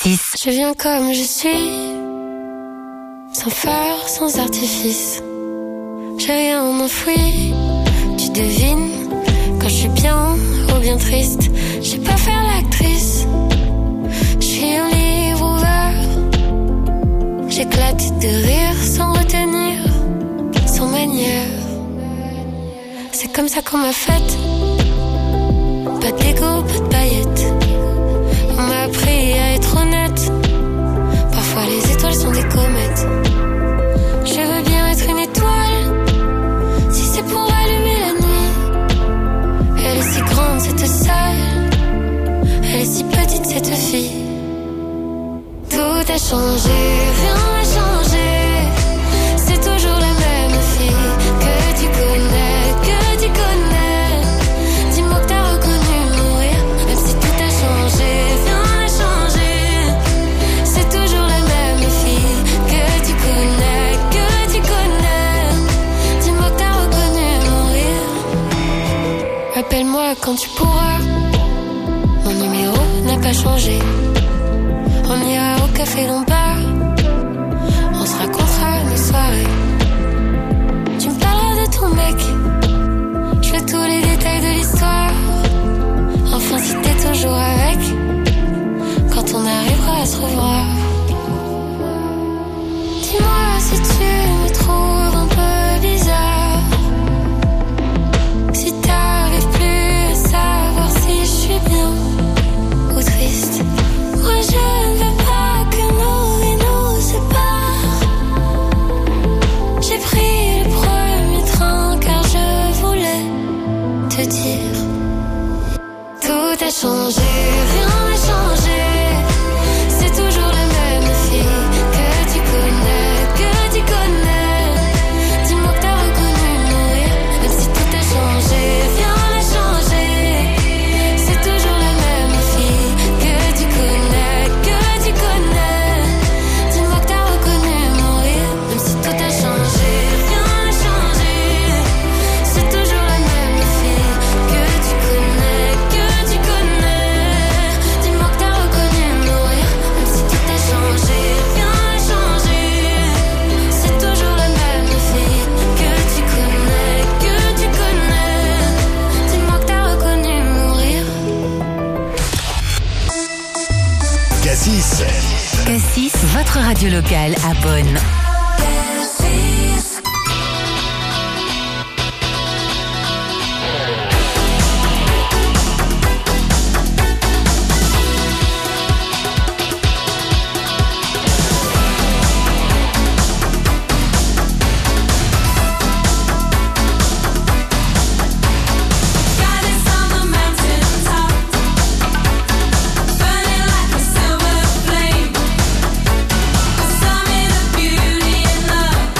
Cassis. Je viens comme je suis, sans phare, sans artifice. J'ai rien enfoui, tu devines quand je suis bien ou bien triste. Je sais pas faire l'actrice, je suis un livre ouvert. J'éclate de rire sans retenir, sans manière. C'est comme ça qu'on m'a faite. Pas d'ego, pas de paillettes. On m'a appris à être honnête. Parfois les étoiles sont des comètes. Je veux bien être une étoile, si c'est pour allumer la nuit. Elle est si grande cette salle, elle est si petite cette fille. Tout a changé, rien n'a changé. C'est toujours la même fille que tu connais, que tu connais. Dis-moi que t'as reconnu mon rire, même si tout a changé, rien n'a changé. C'est toujours la même fille que tu connais, que tu connais. Dis-moi que t'as reconnu mon rire. Appelle-moi quand tu pourras, mon numéro n'a pas changé. On ira au café Lombard, on se racontera nos soirées. Tu me parleras de ton mec, je veux tous les détails de l'histoire. Enfin si t'es toujours avec, quand on arrivera à se revoir. Dis-moi si tu me trouves un peu bizarre, si t'arrives plus à savoir si je suis bien ou triste. Moi je ne veux pas que nous sépare. J'ai pris le premier train car je voulais te dire. Tout a changé, rien n'a changé. C'est toujours la même fille que tu connais, que tu connais. Dis-moi que t'as reconnu mon rire, même si tout a changé, rien n'a changé. C'est toujours la même fille que tu connais, que tu connais. Dis-moi que t'as reconnu mon rire, même si tout a changé, rien n'a changé. C'est toujours la même fille que tu connais, que tu connais. Dis-moi que t'as reconnu mon rire, même si tout a changé, rien n'a changé. C'est toujours la même fille que tu connais, que tu connais. Dis-moi que t'as reconnu mon rire. Cassis. Cassis, votre radio locale à Bonn. Goddess on the mountain top, burning like a silver flame, a summit of beauty and love.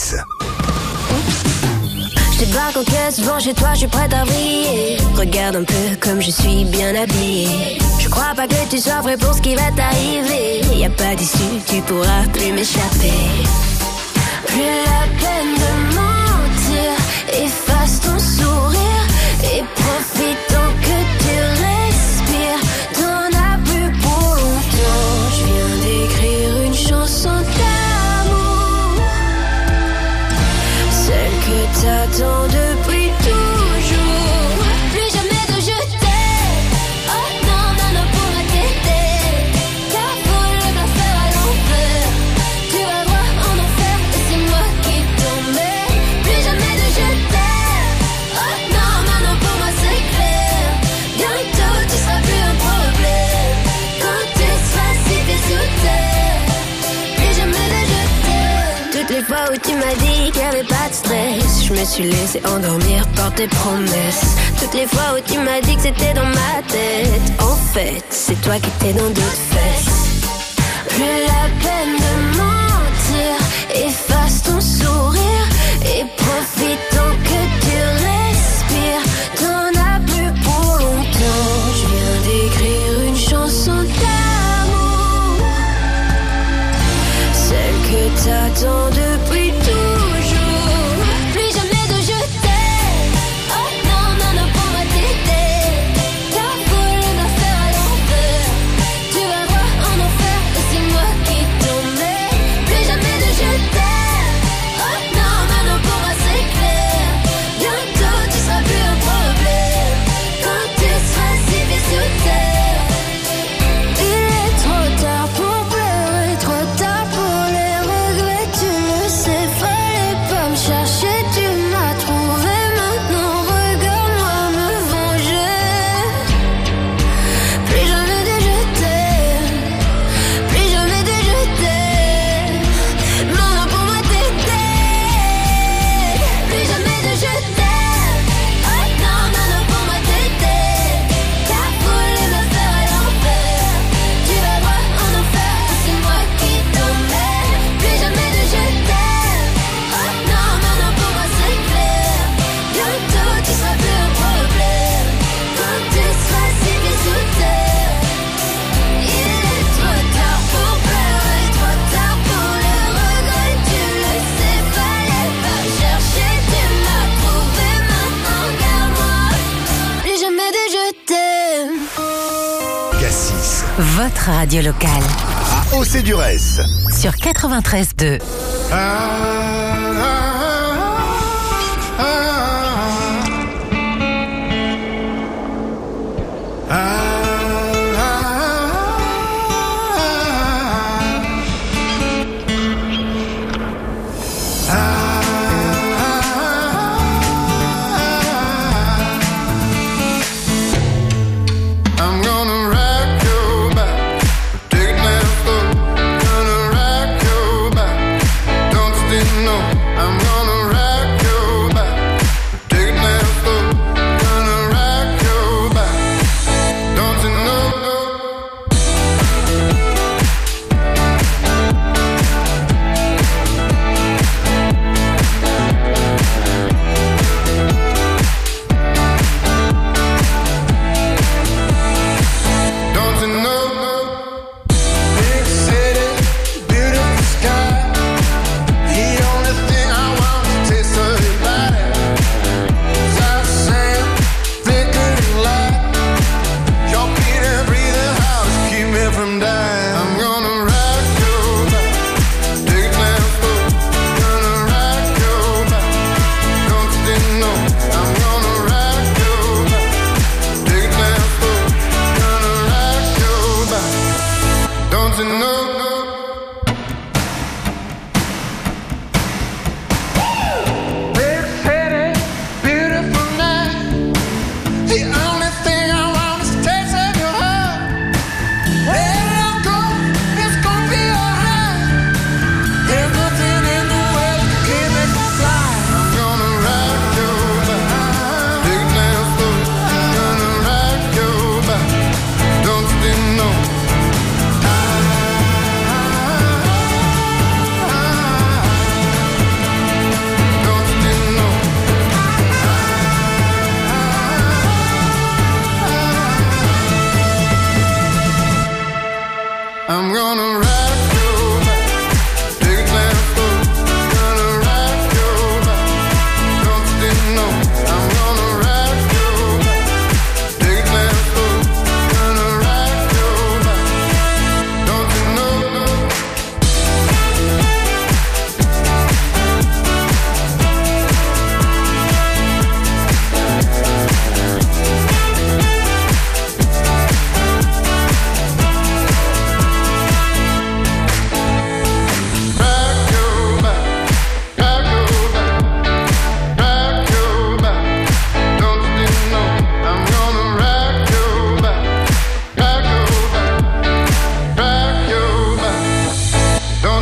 Cassis. Je débarque en caisse, devant chez toi, je suis prête à briller. Regarde un peu comme je suis bien habillée. Je crois pas que tu sois prêt pour ce qui va t'arriver. Y a pas d'issue, tu pourras plus m'échapper. Plus la peine de mentir, efface ton sourire et profite tant que tu respires. T'en as plus pour longtemps. Je viens d'écrire une chanson d'amour, celle que t'attends depuis toujours. Plus jamais de je t'aime. Oh non, non, non, pour ma t'aider. Car voulu me faire à l'envers. Tu vas droit en enfer et c'est moi qui t'emmène. Plus jamais de je t'aime. Oh non, non, non, pour moi c'est clair. Bientôt tu seras plus un problème. Quand tu seras si t'es sous terre. Plus jamais de je t'aime. Toutes les fois où tu m'as dit qu'il y avait pas de stress, je me suis laissé endormir par tes promesses. Toutes les fois où tu m'as dit que c'était dans ma tête, en fait, c'est toi qui étais dans d'autres fesses. Plus la peine de mentir, efface ton sourire et profite tant que tu respires. T'en as plus pour longtemps. Je viens d'écrire une chanson d'amour, celle que t'attends depuis toujours. Plus jamais de je t'aime. Oh non, non, non, pour ma t'aider. T'as voulu me faire à l'envers. Tu vas droit en enfer et c'est moi qui t'emmène. Plus jamais de je t'aime. Oh non, non, non, pour moi c'est clair. Bientôt tu seras plus un problème. Quand tu seras si bien sous terre. Il est trop tard pour pleurer, trop tard pour les regrets. Tu le sais, fallait pas me chercher. Tu m'as trouvé, maintenant regarde-moi me venger. Plus jamais de je t'aime. Plus jamais de je t'aime. Non, non, pour moi t'aider. Plus jamais de je t'aime. Oh non, non, non, pour moi t'aider. T'as voulu me faire à l'envers. Tu vas droit en enfer et c'est moi qui t'emmène. Plus jamais de je t'aime. Oh non, non, non, pour moi c'est clair. Bientôt tu seras plus un problème. Quand tu seras si bien sous terre. Il est trop tard pour pleurer, trop tard pour les regrets. Tu le sais, fallait pas me chercher. Tu m'as trouvé, maintenant regarde-moi. Plus jamais de je t'aime. Cassis. Votre radio locale À Océ-Durès. sur 93.2. I'm gonna rock your back, take it down slow. Gonna rock your back, don't you no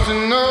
want to know.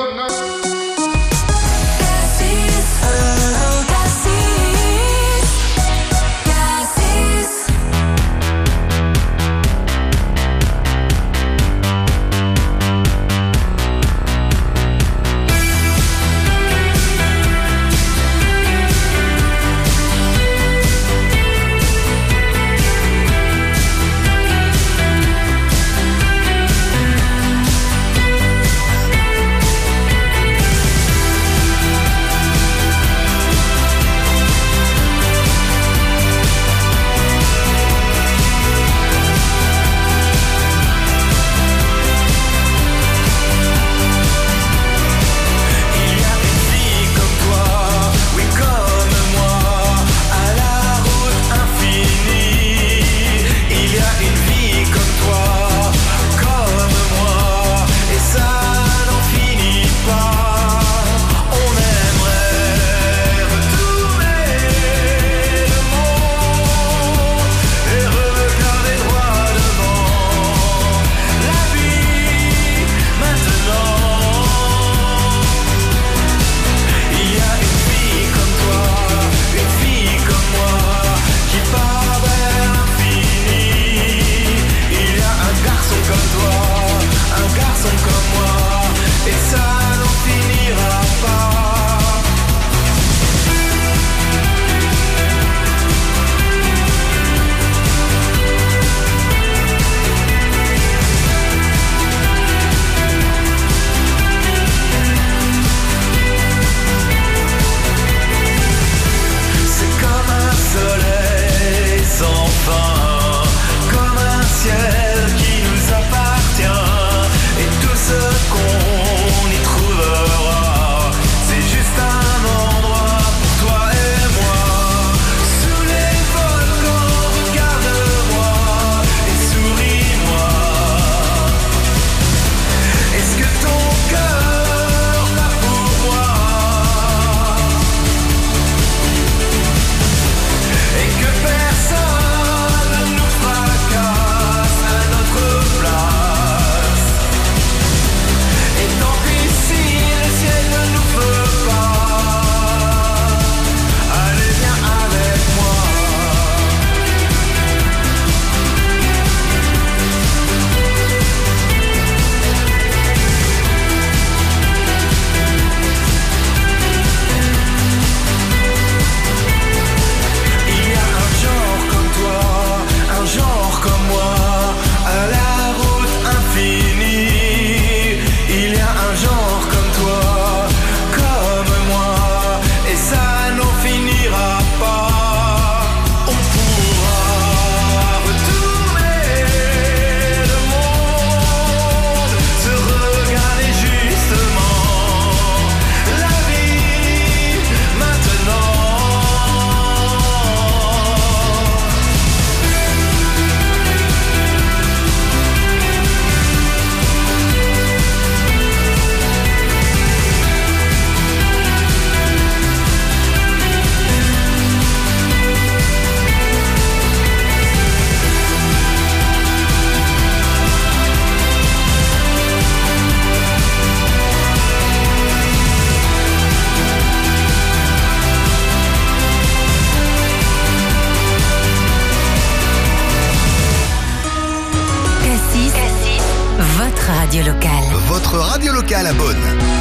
radio locale. Votre radio locale à Beaune.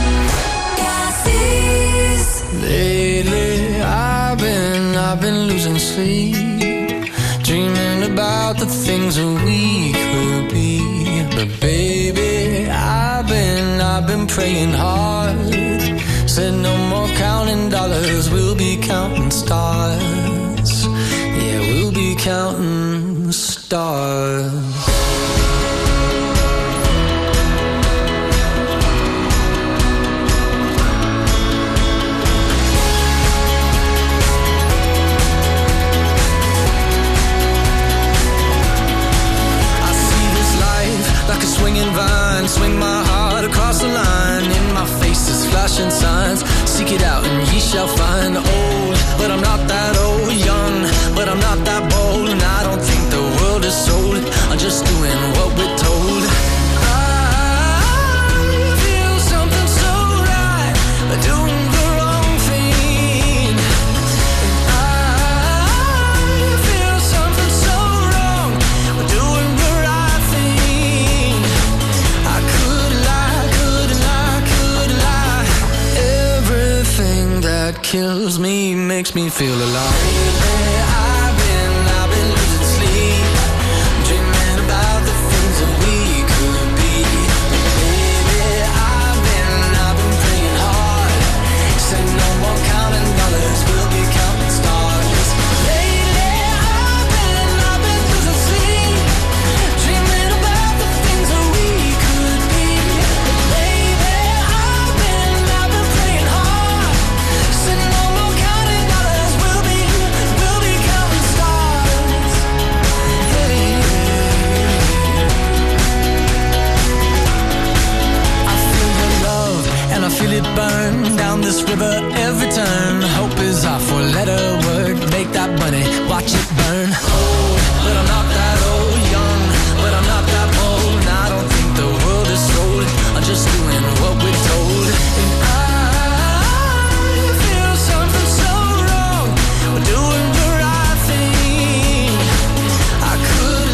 Lately, I've been losing sleep, dreaming about the things that we could be. But baby, I've been praying hard. Said no more counting dollars, we'll be counting stars. Yeah, we'll be counting stars. Swinging vine, swing my heart across the line. In my face is flashing signs. Seek it out and ye shall find. Old, but I'm not that old. Young, but I'm not that bold. And I don't think the world is sold. I'm just doing what we're told. I feel something kills me, makes me feel alive. I've been losing sleep, dreaming about the things that we could be. Baby, I've been praying hard, say no more counting dollars, we'll be counting stars. Lately, I've been losing sleep, dreaming about the things that we could be. Baby, I've been praying hard, say no more counting dollars, we'll be counting stars. Hey. I feel the love and I feel it burn down this river every turn. Hope is our four-letter word. Make that money, watch it burn. Old, but I'm not that old. Young, but I'm not that old. And I don't think the world is sold. I'm just doing what we're told. And I feel something so wrong. We're doing the right thing. I could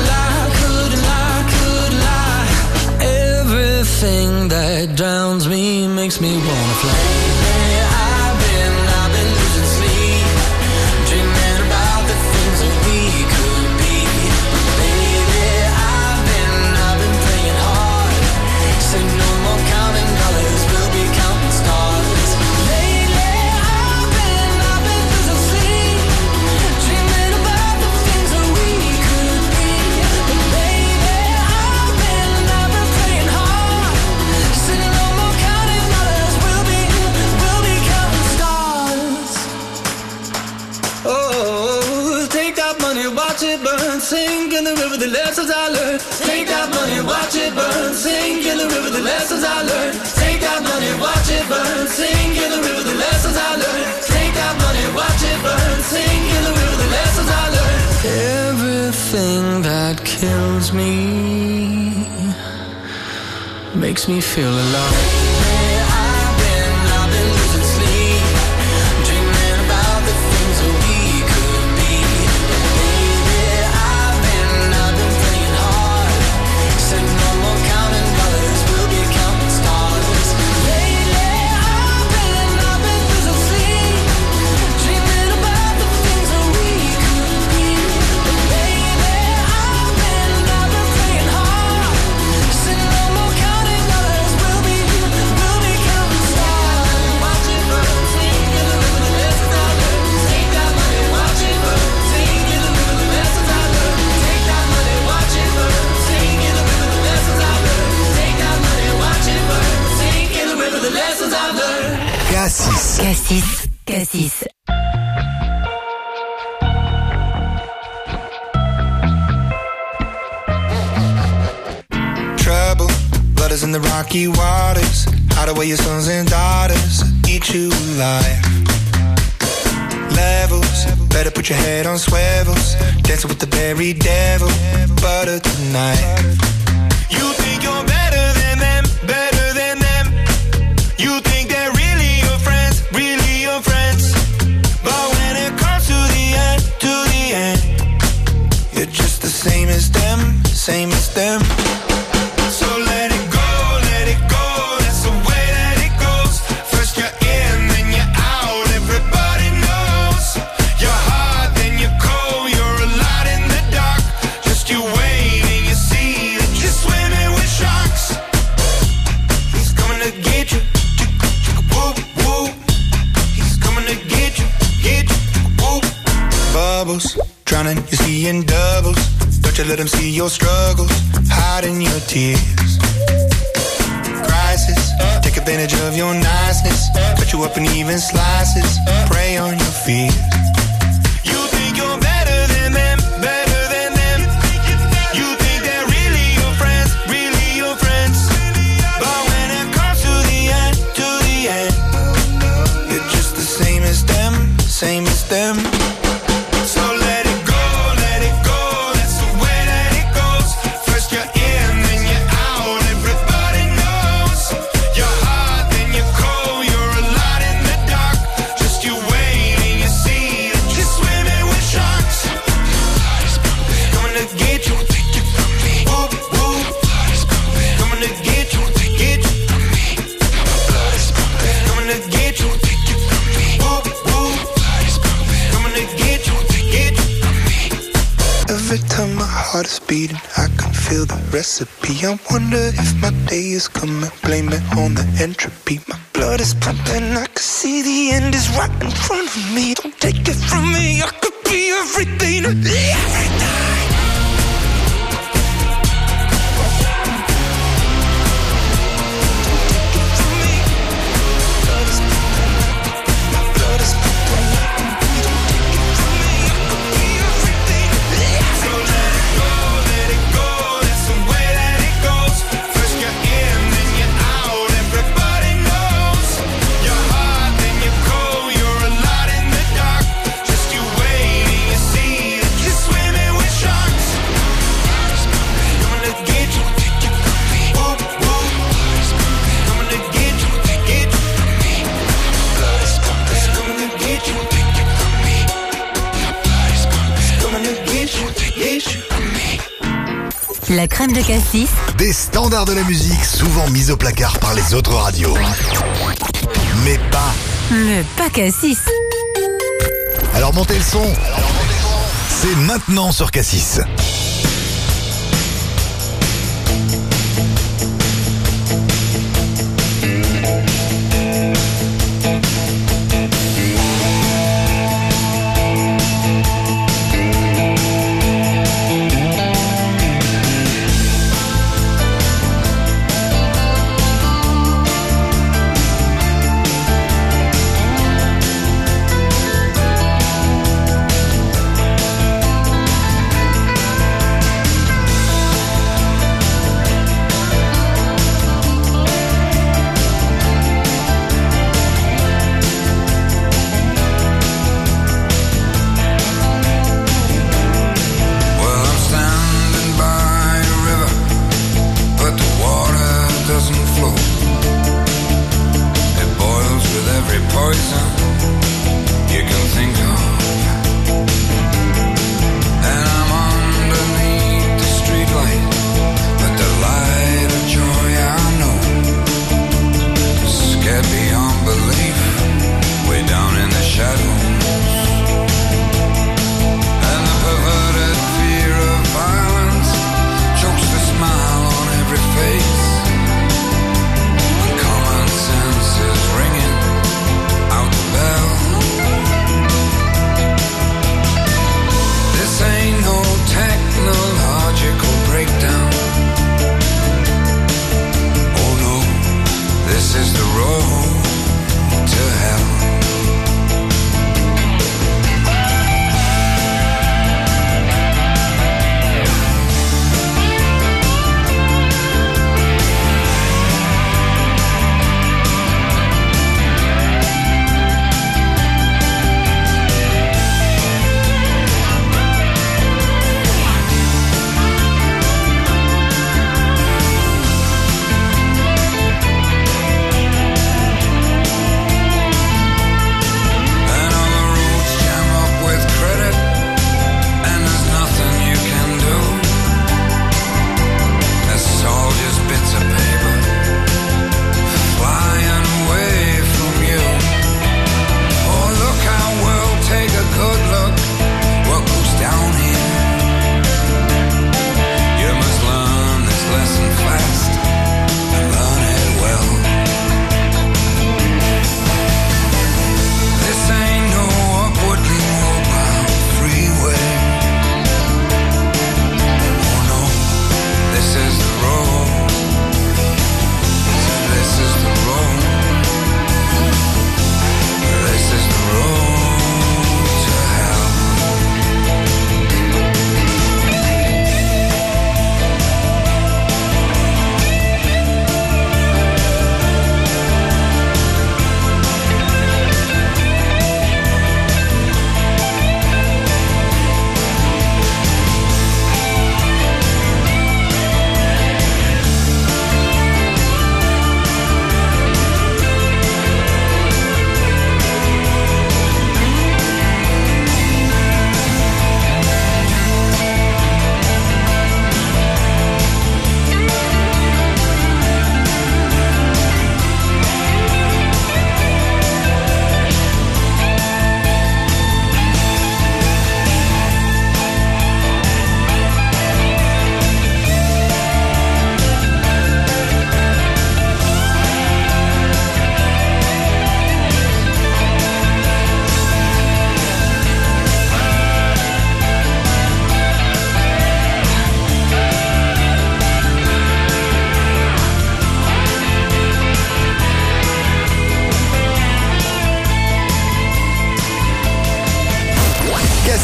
lie. Everything that drowns me makes me wanna fly. I've been losing sleep, dreaming about the things that we could be. Baby, I've been praying hard, say no more counting dollars, we'll be counting stars. Lately, I've been losing sleep, dreaming about the things that we could be. But baby, I've been praying hard, say no more counting dollars, we'll be counting stars. Oh, take that money, watch it burn, sink in the river, the lessons I learned. Take that money, watch it burn, sink in the river, the lessons I learned. Take that money, watch it burn, sink in the river, the lessons I learned. Take that money, watch it burn, sink in the river, the lessons I learned. Everything that kills me makes me feel alive. I've been losing sleep, dreaming about the things that we could be. Baby, I've been praying hard, say no more counting dollars, we'll be counting stars. Lately, I've been losing sleep, dreaming about the things that we could be. Baby, I've been praying hard, say no more counting dollars, we'll be counting stars. Watch it burn, sink in the river, the lessons I learned. Take that money, watch it burn, sink in the river, the lessons I learned. Take that money, watch it burn, sink in the river, the lessons I learned. Take that money, watch it burn, sink in the river, the lessons I learned. Cassis. Trouble, blood is in the rocky waters. Hide away your sons and daughters, eat you alive. Levels, better put your head on swivels. Dancing with the very devil, butter tonight. You think you're better than them, better than them. You think they're really your friends, really your friends. But when it comes to the end, you're just the same as them, same as them. So let it go, that's the way that it goes. First you're in, then you're out, everybody knows. You're hot, then you're cold, you're a lot in the dark. Just you wait and you see that you're swimming with sharks. He's coming to get you, whoop, whoop. He's coming to get you, whoop. Bubbles, drowning, you're seeing doubles. Don't you let him see your struggles, hiding your tears. Crisis, take advantage of your niceness. Cut you up in even slices, prey on your fears. You think you're better than them, better than them. You think they're really your friends, really your friends. But when it comes to the end, you're just the same as them, same as them. So let it go, that's the way that it goes. First you're in, then you're out, everybody knows. You're hot, then you're cold, you're a lot in the dark. Just you wait and you see that you're swimming with sharks. Coming to get you, whoop, whoop. Coming to get you, coming to get you, whoop, whoop. heart is beating, I can feel the recipe. I wonder if my day is coming, blame it on the entropy. My blood is pumping, I can see the end is right in front of me. Don't take it from me, I could be everything to everything. La crème de Cassis. Des standards de la musique souvent mis au placard par les autres radios. Mais pas. Mais pas Cassis. Alors montez le son. C'est maintenant sur Cassis. This is the road to hell.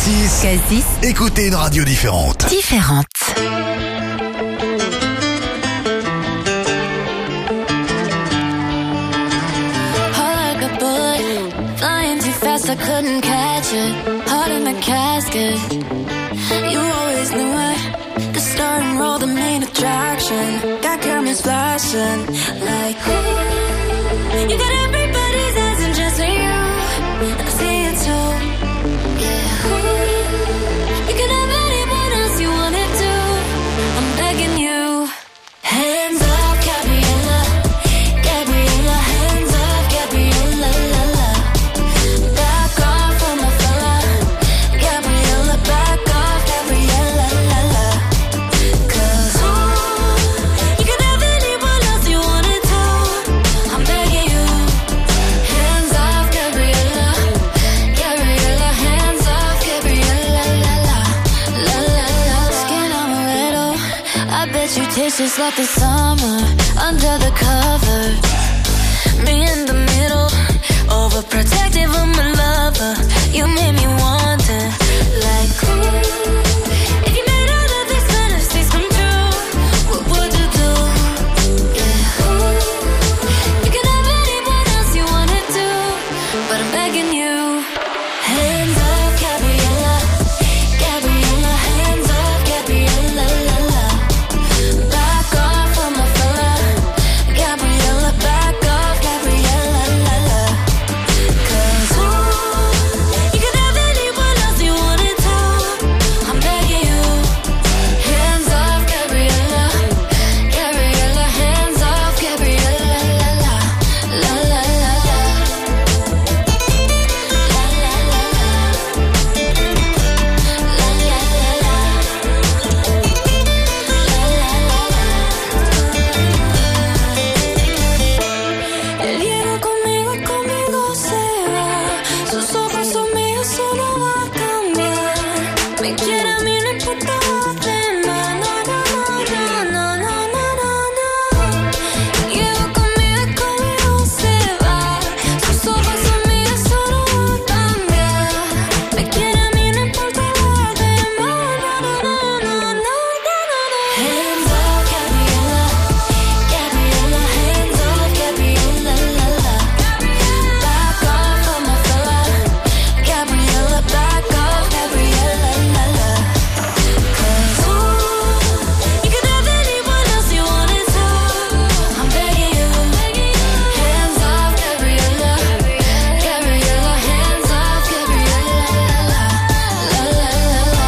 Cassis, écoutez une radio différente. différente. Heart like a bullet, flying too fast, I couldn't catch it. Heart in the casket. You always knew it. The star and roll, the main attraction. Got cameras flashing like you got everybody's eyes and just for you. And I see it too. Yeah. You can have anyone else you wanted to. I'm begging you. Hands up, Gabriella. Gabriella, hands up, Gabriella, la la. Back off from my fella. Gabriella, back off, Gabriella, la la. 'Cause you can have anyone else you wanted to. I'm begging you. Hands off, Gabriella. Gabriella, hands off, Gabriella, la la. La la la. Skin on a little. I bet you taste just like the summer under the covers. Me in the middle, overprotective of my lover. You made me wonder, like, if you made all of these fantasies come true, what would you do? Yeah. You can have anyone else you wanted to, but I'm begging you. Hands up, Gabriella. Gabriella, hands up, Gabriella, la la. Back off from my fella. Gabriella, back off, Gabriella, la la. 'Cause you can have anyone else you wanted to. I'm begging you. Hands off, Gabriella. Gabriella, hands off, Gabriella, la la. La la la la. La la la la. La la la la. El hielo conmigo y conmigo se va. Sus ojos son míos, eso no va a cambiar. Me quiere a mí, no importa los demás. No, no, no, no, no, no, no, no. El hielo conmigo y conmigo se va. Sus ojos son míos, eso no va a cambiar. Me quiere a mí, no importa los demás. No, no, no, no, no, no, no. Hands up, Gabriella. Gabriella, hands up, Gabriella, la la. Back off from my fella. Gabriella, back off, Gabriella, la la. 'Cause you can have anyone else you wanted to. I'm begging you. Hands off, Gabriella. Gabriella, hands off, Gabriella, la la. La la la la.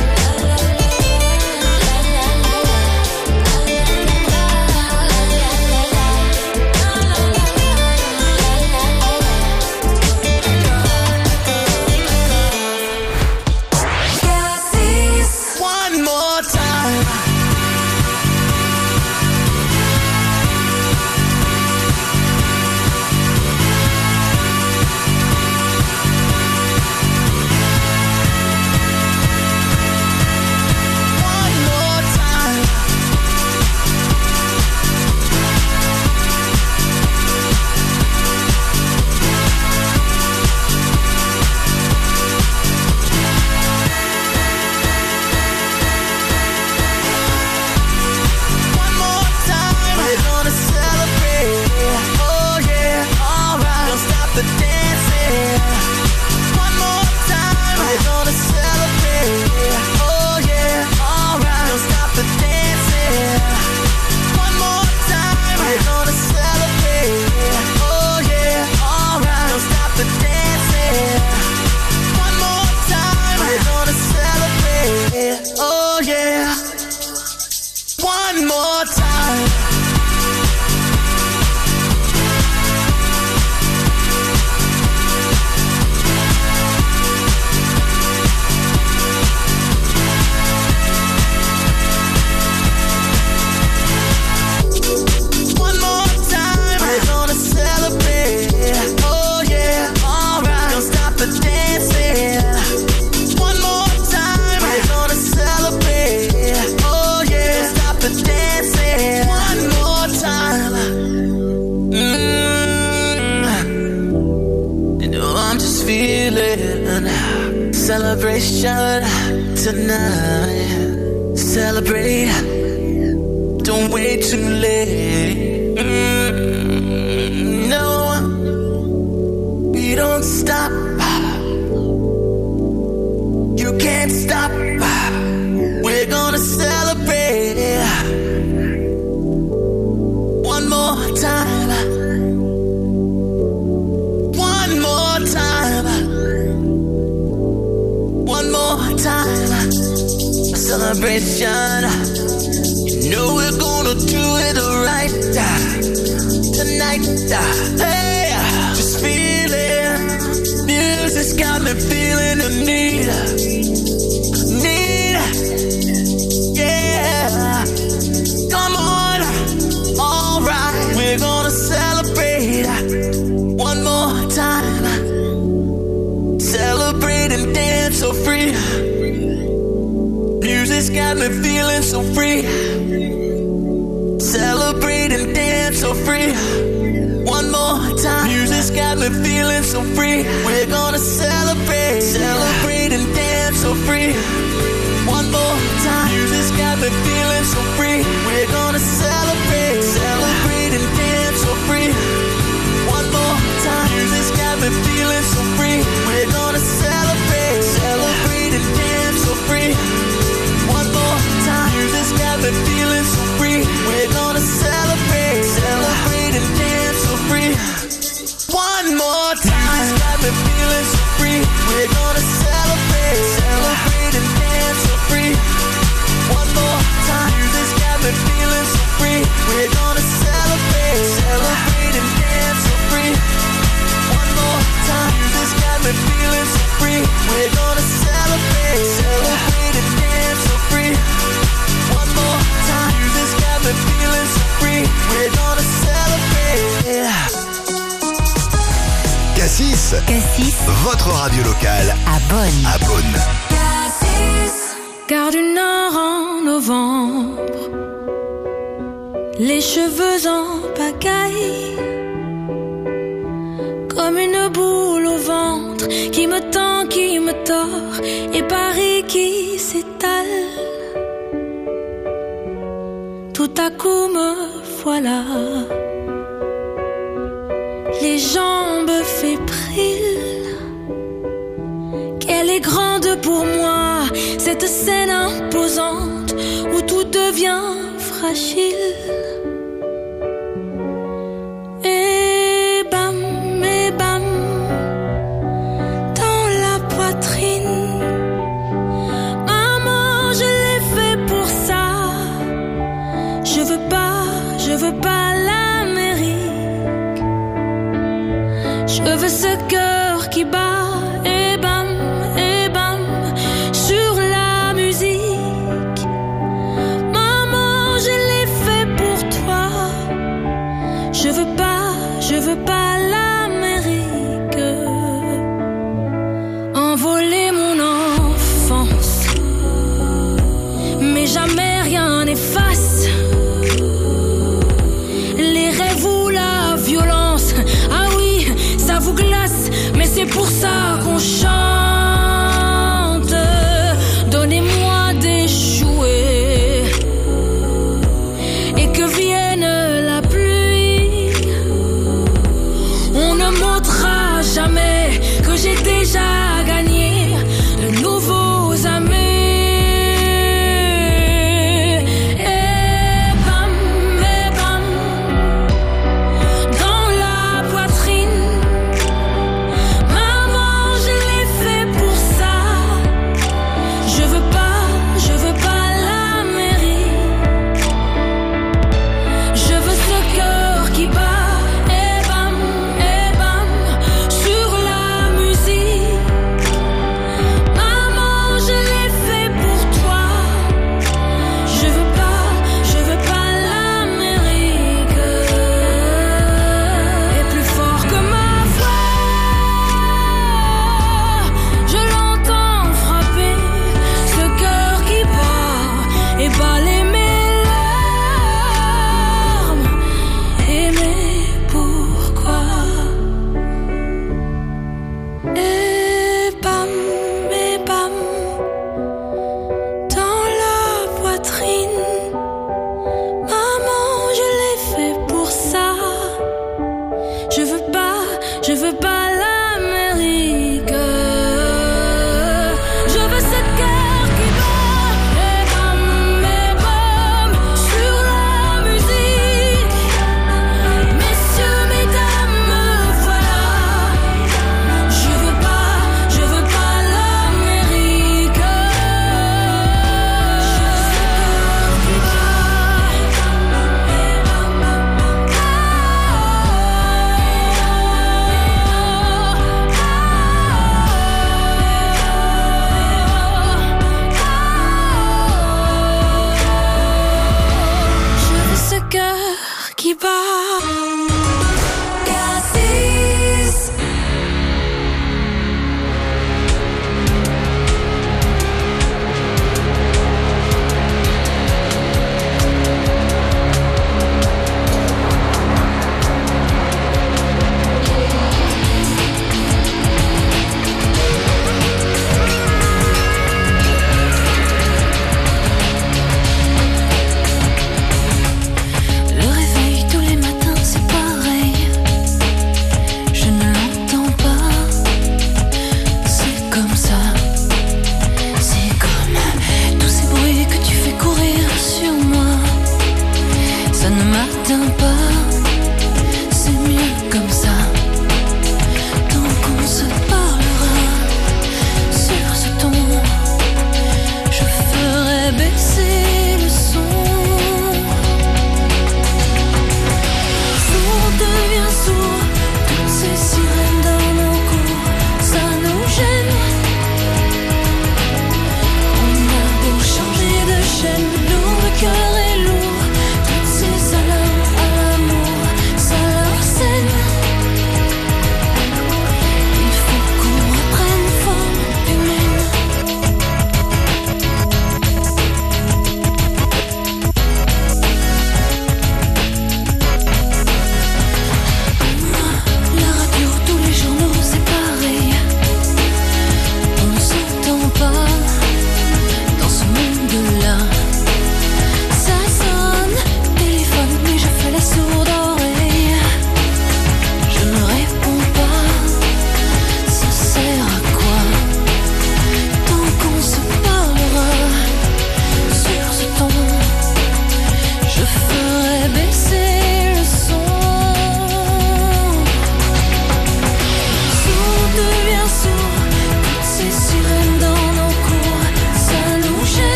One more time. One more time. One more time. We're gonna celebrate. Oh yeah, alright. Don't stop the dancing. One more time. We're gonna celebrate. Oh yeah, alright. Don't stop the dancing. One more time. We're gonna celebrate. Oh yeah, alright. Don't stop the dancing. One more time. We're gonna celebrate. Oh yeah. One more time. One more time. We're gonna celebrate. Oh yeah, alright. Don't stop the dancing. One more time. We're gonna celebrate. Oh yeah, don't stop the dancing. One more time. You know I'm just feeling celebration tonight. Celebrate, don't wait too late. No, we don't stop. You can't stop. We're gonna celebrate one more time. One more time. One more time. A celebration. You know we're gonna do it right tonight. Hey, just feel it. Music's got me feeling the need. Yeah. Come on. Alright, we're gonna celebrate one more time. Celebrate and dance so free. Music's got me feeling so free. Celebrate and dance so free. One more time. Music's got me feeling so free. We're gonna celebrate. Celebrate and dance so free. One more time. Music's got me feeling so free. We're gonna celebrate. Celebrate and dance so free. One more time. Music's got me feeling so free. We're gonna celebrate. Celebrate and dance so free. One more time. Music's got me feeling so free. We're gonna celebrate. Celebrate and dance so free. One more time. Music's got me feeling so free. We're gonna celebrate. Celebrate and dance so free. One more time. Music's got me feeling so free. We're gonna celebrate. Celebrate and dance so free. One more time. Music's got me feeling so free. We're gonna celebrate. Celebrate and dance so free. One more time. Music's got me feeling so free. We're gonna celebrate. Cassis, votre radio locale à Bonn. à Beaune. Gare du Nord en novembre, les cheveux en pagaille, comme une boule au ventre qui me tend, qui me tord, et Paris qui s'étale. Tout à coup me voilà, les jambes fébriles. Qu'elle est grande pour moi, cette scène imposante où tout devient fragile. Et bam, dans la poitrine. Maman, je l'ai fait pour ça. Je veux pas l'Amérique. Je veux ce cœur qui bat. Et bam, sur la musique. Maman, je l'ai fait pour toi. Je veux pas l'Amérique. Envoler mon enfance, mais jamais rien n'efface les rêves ou la violence. Ah oui, ça vous glace, mais c'est pour ça qu'on chante. Donnez-moi des jouets et que vienne la pluie. On ne montrera jamais que j'ai déjà gagné de nouveaux amis. Et bam, dans la poitrine. Maman, je l'ai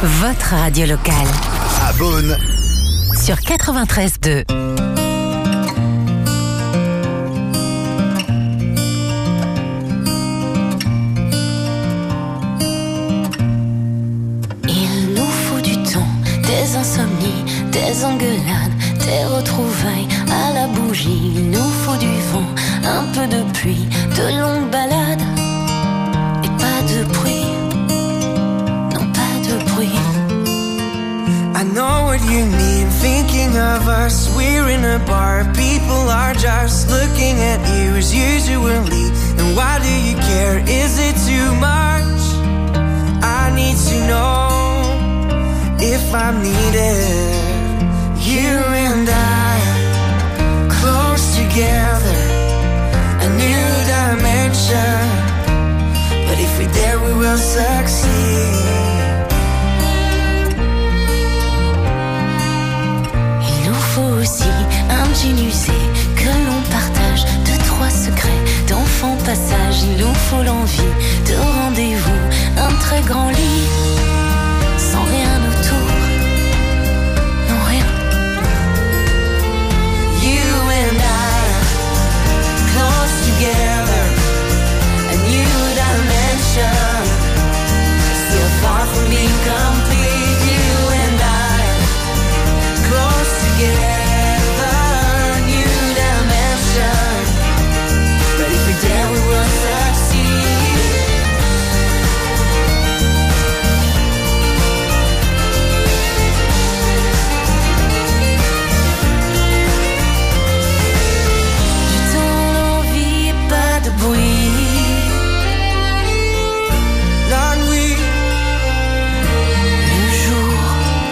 votre radio locale. À Beaune, Sur 93.2. Il nous faut du temps, des insomnies, des engueulades, des retrouvailles à la bougie. Il nous faut du vent, un peu de pluie, de longues balades et pas de bruit. Non, pas de bruit. I know what you mean, thinking of us. We're in a bar, people are just looking at you as usually. And why do you care? Is it too much? I need to know if I'm needed. You and I, close together, a new dimension. But if we're there, we will succeed. Aussi un petit musée que l'on partage, deux, trois secrets d'enfants passage. Il nous faut l'envie de rendez-vous, un très grand lit, sans rien autour, non rien. You and I, close together, a new dimension, still far from being complete. You and I, close together. Yeah, we will succeed. Du temps, l'envie et pas de bruit. La nuit, le jour,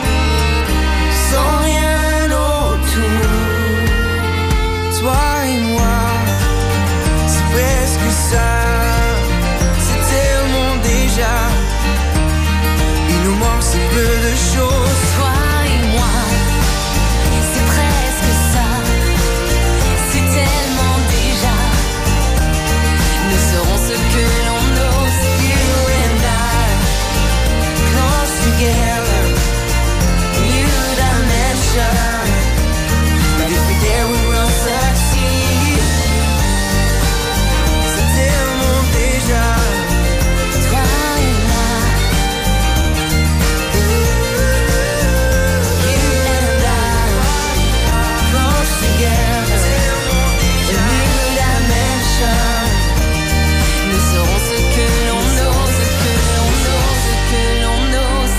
sans rien autour. toi et moi, c'est presque ça. C'est tellement déjà. Il nous manque si peu de choses. Toi et moi, c'est presque ça. C'est tellement déjà. Nous serons ce que l'on ose. You and I, close together, new dimension. But if we're there, we will succeed. C'est tellement déjà. Toi et moi, you and I, close together, a new dimension. Nous serons ce que l'on ose, ce que l'on ose, ce que l'on ose.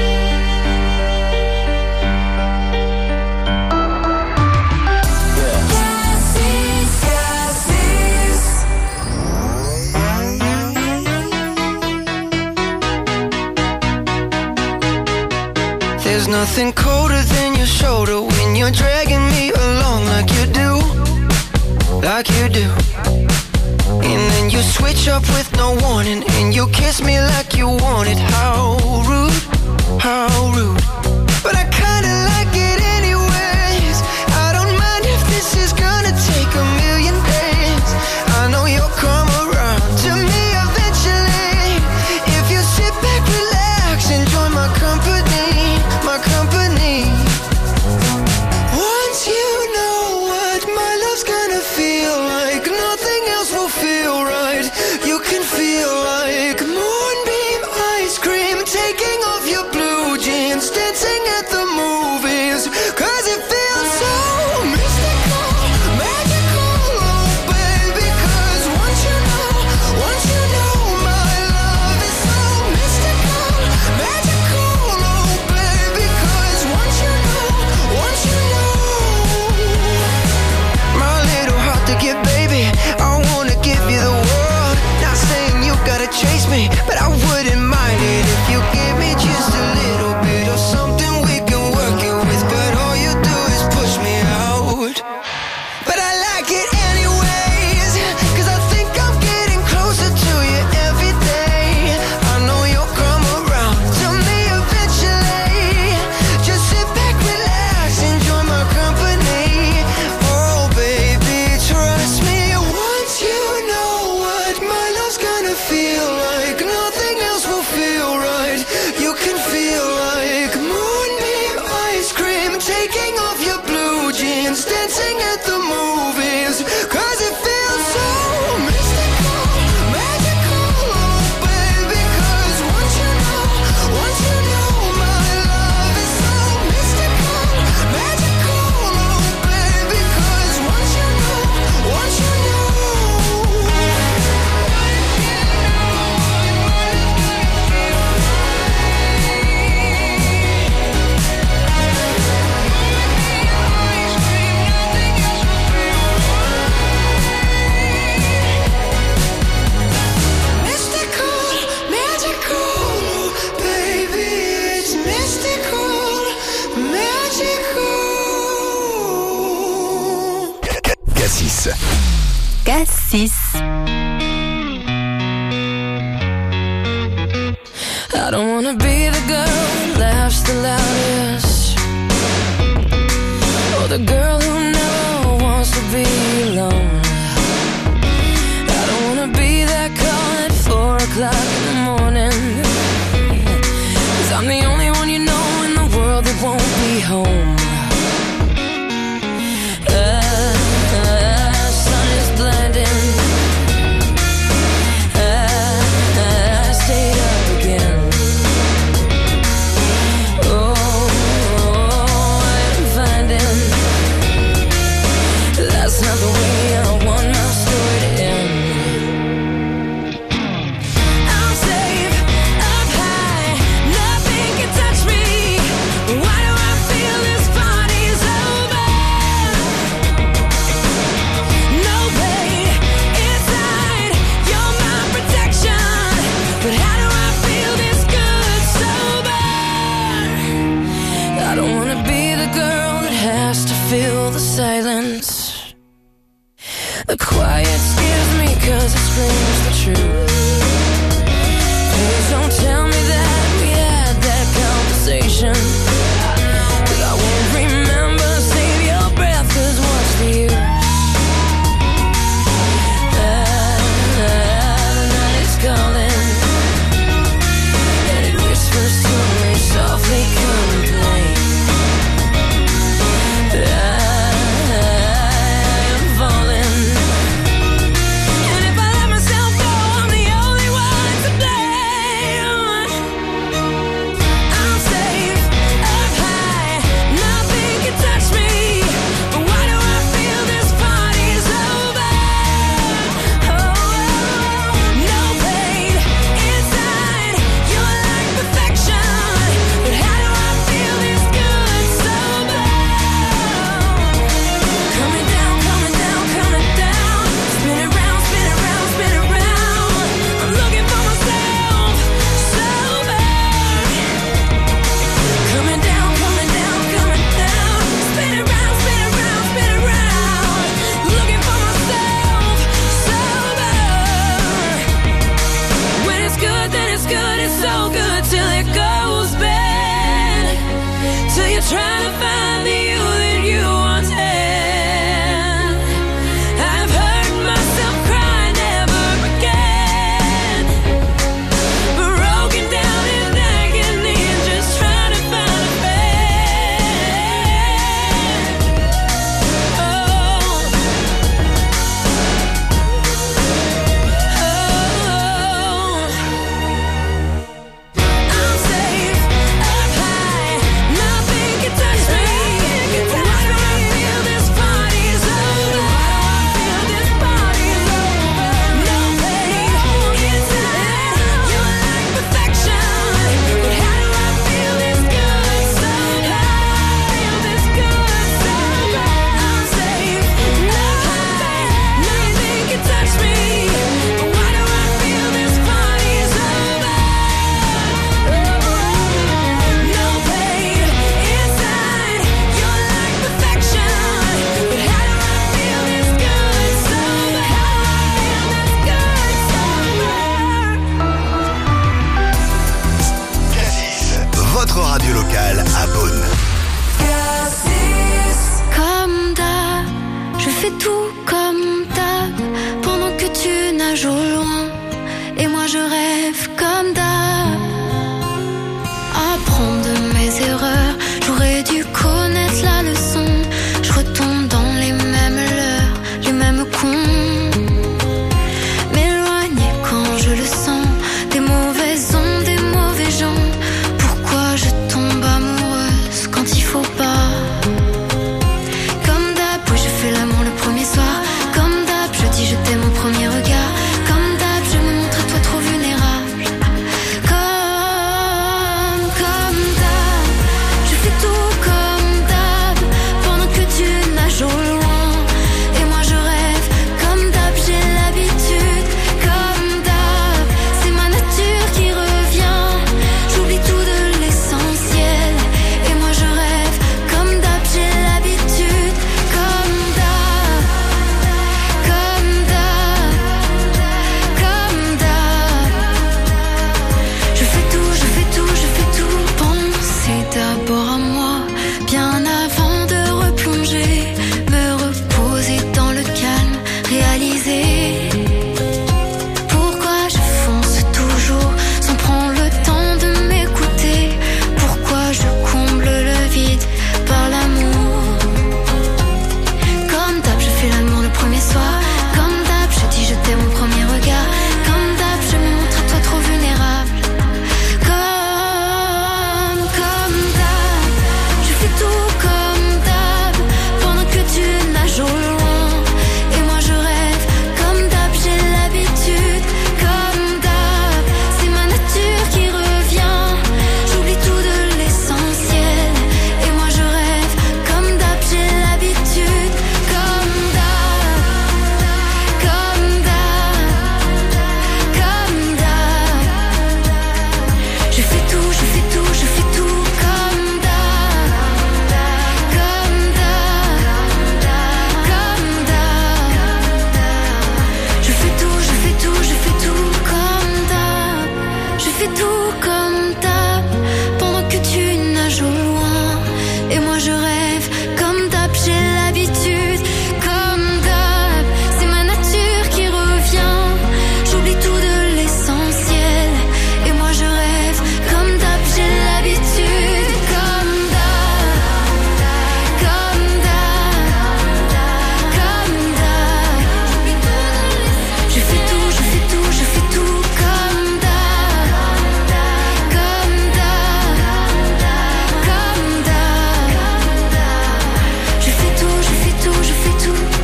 There's nothing colder than your shoulder when you're dragging me along like you do, like you do. And then you switch up with no warning and you kiss me like you want it. How rude, how rude. But I kinda like it anyways. I don't mind if this is gonna take a million days. I know you'll come around to me eventually. If you sit back, relax, enjoy my company, my company. Once you know what my love's gonna feel like, nothing else will feel right. You can feel like moonbeam ice cream, taking off your blue jeans, dancing at the dancing at the movies, 'cause it feels so mystical, magical, oh baby. 'Cause once you know my love is so mystical, magical, oh baby. 'Cause once you know. Cassis. I don't wanna be the girl who laughs the loudest, or the girl who never wants to be alone. I don't wanna be that call at 4 o'clock in the morning, 'cause I'm the only one you know in the world that won't be home. Sun is blinding. I stayed up again. I'm finding that's not the way I want my story to end. I'm safe up high, nothing can touch me. Why do I feel this party's over? No pain inside, you're my protection. But how do I feel this good sober? I don't wanna be the girl that has to fill the silence. The quiet scares me 'cause it screams the truth. Please don't tell me that we had that conversation, 'cause I won't remember. Save your breath, 'cause what's the use? The night is calling, and it whispers to me softly, come and play. I am falling, and if I let myself go, I'm the only one to blame. I'm safe up high, nothing can touch me. But why do I feel this party's over? No pain inside, you're like perfection. But how do I feel this good sober? Coming down, coming down, coming down. Spin it round, spin it round, spin it round. I'm looking for myself sober. Coming down, coming down, coming down. Spin it round, spin it round, spin it round. Looking for myself sober. When it's good, then it's good. It's so good till it goes bad. Till you're trying to find the you that you once had. I've heard myself cry never again. Broken down in agony and just trying to find a bed. I'm safe up high, nothing can touch me. Why do I feel this party's over? This party's over. No pain inside, you're like perfection. But how do I feel this good sober? Feel this good sober. I'm safe up high, nothing can touch me. But why do I feel this party's over? No pain inside, you're like perfection. But how do I feel this good sober? How do I feel this good sober? Cassis, votre radio locale à Beaune. Comme d'hab, je fais tout comme